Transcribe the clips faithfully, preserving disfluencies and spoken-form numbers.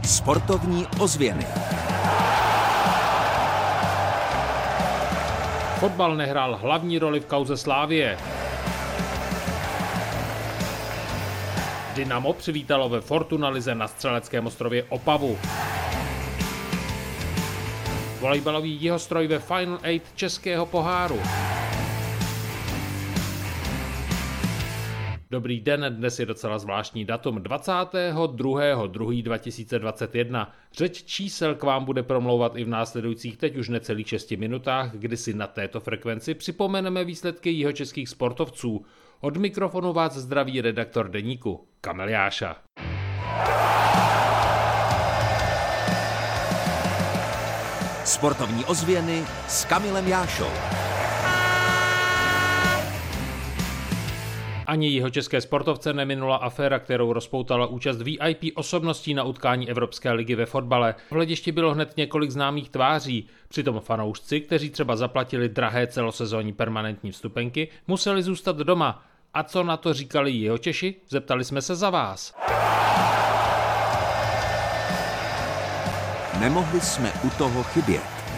Sportovní ozvěny. Fotbal nehrál hlavní roli v kauze Slavie. Dynamo přivítalo ve Fortuna lize na Střeleckém ostrově Opavu. Volejbalový jihostroj ve Final osm Českého poháru. Dobrý den, dnes je docela zvláštní datum, dvacátého druhého druhého dva tisíce dvacet jedna. Řeč čísel k vám bude promlouvat i v následujících teď už necelých šesti minutách, kdy si na této frekvenci připomeneme výsledky jihočeských sportovců. Od mikrofonu vás zdraví redaktor deníku Kamil Jáša. Sportovní ozvěny s Kamilem Jášou. Ani jihočeské sportovce neminula aféra, kterou rozpoutala účast V I P osobností na utkání Evropské ligy ve fotbale. V hledišti bylo hned několik známých tváří. Přitom fanoušci, kteří třeba zaplatili drahé celosezónní permanentní vstupenky, museli zůstat doma. A co na to říkali Jihočeši? Zeptali jsme se za vás. Nemohli jsme u toho chybět.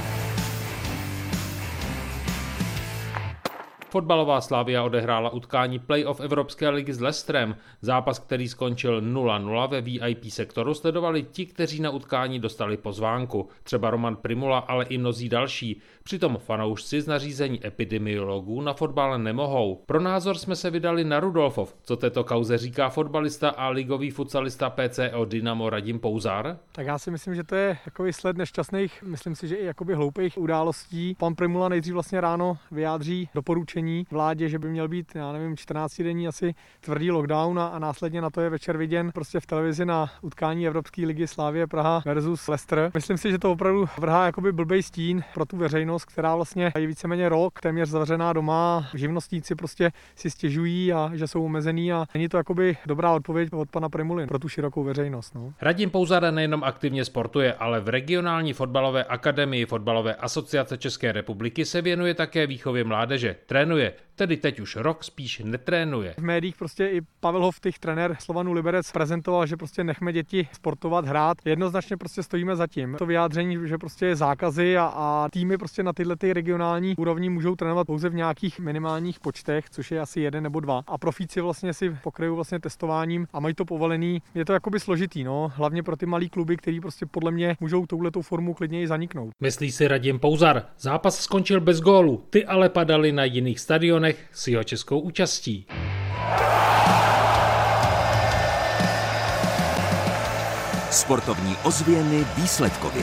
Fotbalová Slavia odehrála utkání playoff Evropské ligy s Leicesterem. Zápas, který skončil nula nula ve V I P sektoru, sledovali ti, kteří na utkání dostali pozvánku. Třeba Roman Primula, ale i mnozí další. Přitom fanoušci z nařízení epidemiologů na fotbal nemohou. Pro názor jsme se vydali na Rudolfov. Co této kauze říká fotbalista a ligový futsalista P C O Dynamo Radim Pouzar? Tak já si myslím, že to je takový sled nešťastných, myslím si, že i jakoby hloupých událostí. Pan Primula nejdřív vlastně ráno vyjádří doporučení vládě, že by měl být, já nevím, čtrnáctidenní asi tvrdý lockdown a, a následně na to je večer viděn prostě v televizi na utkání Evropské ligy Slavie Praha versus Leicester. Myslím si, že to opravdu vrhá jakoby blbej stín pro tu veřejnost, která vlastně je víceméně rok téměř zavřená doma. Živnostníci prostě si stěžují a že jsou omezený a není to jakoby dobrá odpověď od pana Primuly pro tu širokou veřejnost. No. Radim Pouzar nejenom aktivně sportuje, ale v regionální fotbalové akademii Fotbalové asociace České republiky se věnuje také výchově mládeže. Trénuje, tedy teď už rok spíš netrénuje. V médiích prostě i Pavel Hoftych, trenér Slovanu Liberec, prezentoval, že prostě nechme děti sportovat, hrát. Jednoznačně prostě stojíme za tím. To vyjádření, že prostě je zákazy a, a týmy prostě na tyhle ty regionální úrovni můžou trénovat pouze v nějakých minimálních počtech, což je asi jeden nebo dva. A profíci vlastně si pokryjí vlastně testováním a mají to povolený. Je to jakoby složitý, no, hlavně pro ty malý kluby, který prostě podle mě můžou touhletou formu klidněji zaniknout. Myslí si Radim Pouzar. Zápas skončil bez gólu, ty ale padaly na jiných stadionech s jihočeskou účastí. Sportovní ozvěny výsledkově.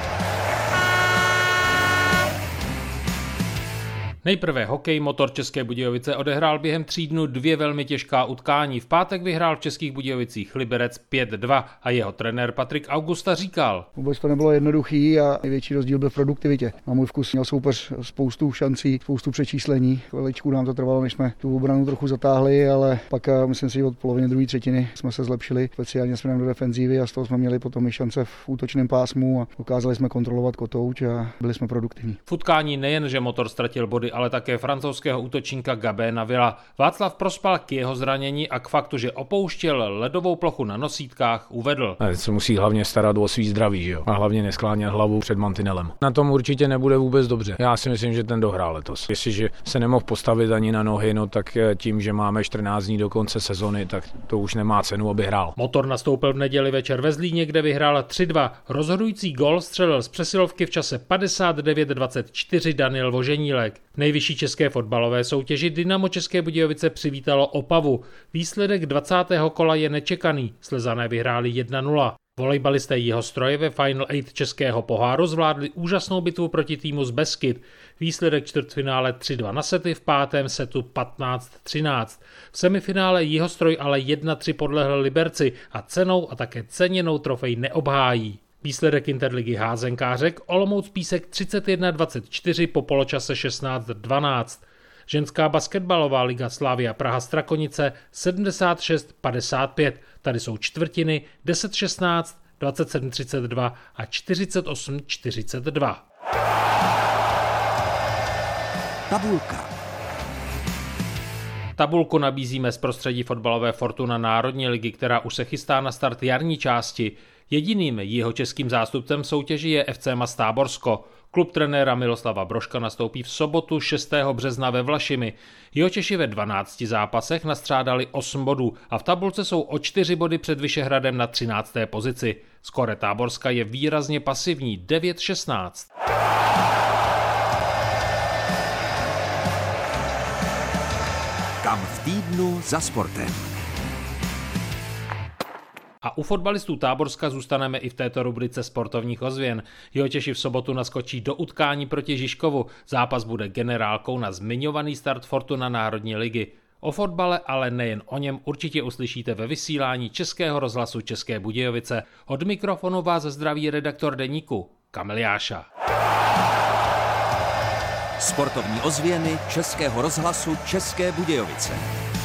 Nejprve hokej. Motor České Budějovice odehrál během tří dnů dvě velmi těžká utkání. V pátek vyhrál v Českých Budějovicích Liberec pět dva a jeho trenér Patrik Augusta říkal: Vůbec to nebylo jednoduchý a největší rozdíl byl v produktivitě. Na můj vkus měl soupeř spoustu šancí, spoustu přečíslení. Chviličku nám to trvalo, než jsme tu obranu trochu zatáhli, ale pak myslím si, že od poloviny druhé třetiny jsme se zlepšili, speciálně jsme do defenzívy a z toho jsme měli potom i šance v útočném pásmu a dokázali jsme kontrolovat kotouč a byli jsme produktivní. V utkání nejen, že Motor ztratil body, ale také francouzského útočníka Gabéna Villa. Václav Prospal k jeho zranění a k faktu, že opouštěl ledovou plochu na nosítkách, uvedl: Ne, se musí hlavně starat o svý zdraví, že jo? A hlavně nesklánět hlavu před mantinelem. Na tom určitě nebude vůbec dobře. Já si myslím, že ten dohrál letos. Jestliže se nemohl postavit ani na nohy, no tak tím, že máme čtrnáct dní do konce sezony, tak to už nemá cenu, aby hrál. Motor nastoupil v neděli večer ve Zlíně, kde vyhrál tři dva. Rozhodující gól střelil z přesilovky v čase padesát devět dvacet čtyři Daniel Voženílek. Nejvyšší české fotbalové soutěži Dynamo České Budějovice přivítalo Opavu. Výsledek dvacátého kola je nečekaný. Slezané vyhráli jedna nula. Volejbalisté Jihostroje ve Final osm Českého poháru zvládli úžasnou bitvu proti týmu z Beskyd. Výsledek čtvrtfinále tři dva na sety, v pátém setu patnáct třináct. V semifinále Jihostroj ale jedna tři podlehl Liberci a cenou a také ceněnou trofej neobhájí. Výsledek Interligy házenkářek Olomouc Písek třicet jedna dvacet čtyři po poločase šestnáct dvanáct. Ženská basketbalová liga Slavia Praha Strakonice sedmdesát šest padesát pět. Tady jsou čtvrtiny deset šestnáct, dvacet sedm třicet dva a čtyřicet osm čtyřicet dva. Tabulka. Tabulku nabízíme z prostředí fotbalové Fortuna Národní ligy, která už se chystá na start jarní části. Jediným jihočeským zástupcem v soutěži je F C Mast Táborsko. Klub trenéra Miloslava Brožka nastoupí v sobotu šestého března ve Vlašimi. Jihočeši ve dvanácti zápasech nastřádali osm bodů a v tabulce jsou o čtyři body před Vyšehradem na třinácté pozici. Skóre Táborska je výrazně pasivní devět šestnáct. Kam v týdnu za sportem. A u fotbalistů Táborska zůstaneme i v této rubrice sportovních ozvěn. Jihočeši v sobotu naskočí do utkání proti Žižkovu. Zápas bude generálkou na zmiňovaný start Fortuna Národní ligy. O fotbale, ale nejen o něm, určitě uslyšíte ve vysílání Českého rozhlasu České Budějovice. Od mikrofonu vás zdraví redaktor deníku Kamil Jáša. Sportovní ozvěny Českého rozhlasu České Budějovice.